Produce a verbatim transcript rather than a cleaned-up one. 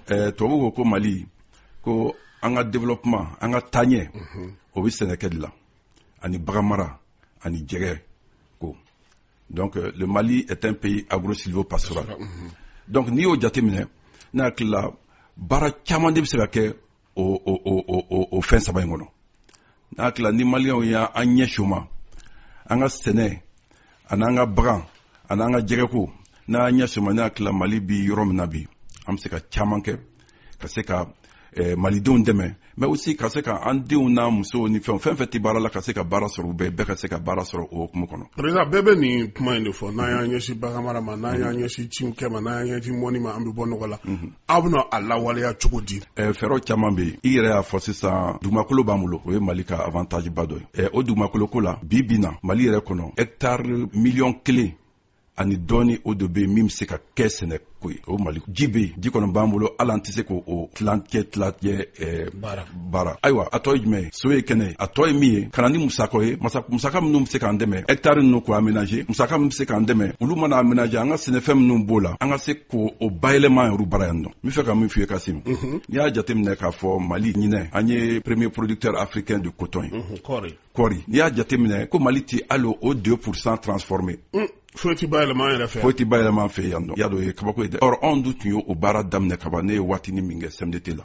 ɛɛ tubabu ko ko Mali ko an ka développement an ka taaɲɛ o bɛ sɛnɛkɛ de la ani baganmara ani jɛgɛ ko donc le Mali est un pays agro-sylvo-pastoral donc n'i y'o jateminɛ ne hakili la baara caman de bɛ se ka kɛ o o o o o fɛn saba in kɔnɔ ne hakili la ni maliyɛnw y'an ɲɛsin o ma an ka sɛnɛ ani an ka bagan ani an ka jɛgɛko n'an ɲɛsin o ma ne hakili la Mali bi yɔrɔ min na bi an bɛ se ka caman kɛ ka se ka malidenw dɛmɛ mais aussi ka se ka an denw n'a musow ni fɛn fɛn fɛn tɛ baara la ka se ka baara sɔrɔ u bɛɛ bɛɛ ka se ka baara sɔrɔ o hukumu kɔnɔ. président bɛɛ bɛ nin kuma in de fɔ n'an y'an ɲɛsin baganmara ma n'an y'an ɲɛsin cimikɛ ma n'an y'an ɲɛsin mɔni ma an bɛ bɔ nɔgɔ la aw bɛna a lawaleya cogo di. fɛɛrɛw caman bɛ yen i yɛrɛ y'a fɔ sisan dugumakolo b'an bolo o ye Mali ka avantage ba dɔ ye o dugumakolo ko la bi bi na Mali yɛrɛ kɔnɔ hectare miliyɔn kelen ani dɔɔni o de bɛ yen min bɛ se ka kɛ sɛnɛko ye o Mali ji bɛ yen ji kɔnɔ b'an bolo hali an tɛ se k'o tilancɛ tilancɛ baara ayiwa a tɔ ye jumɛn ye so ye kɛnɛ ye a tɔ ye min ye ka na ni musaka ye musaka minnu bɛ se k'an dɛmɛ hectare ninnu k'o aménager musaka min bɛ se k'an dɛmɛ olu mana aménager an ka sɛnɛfɛn minnu b'o la an ka se k'o bayɛlɛma yɛrɛ baara yan nɔ n bɛ fɛ ka min f'i ye Kassim n'i y'a jateminɛ k'a fɔ Mali ɲinɛ an ye premier producteur africain de coton ye kɔɔri kɔɔri n'i y'a jateminɛ ko Mali tɛ hali o deux pour cent transformé foyi tɛ bayɛlɛma yɛrɛ fɛ foyi tɛ bayɛlɛma fɛ yan nɔ y'a dɔn o ye kabako ye dɛ or anw dun tun ye o baara daminɛ kaban ne ye waatinin min kɛ C M D T la